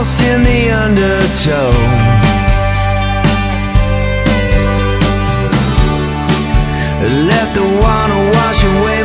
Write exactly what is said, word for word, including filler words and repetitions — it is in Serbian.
lost in the undertow. Let the water wash away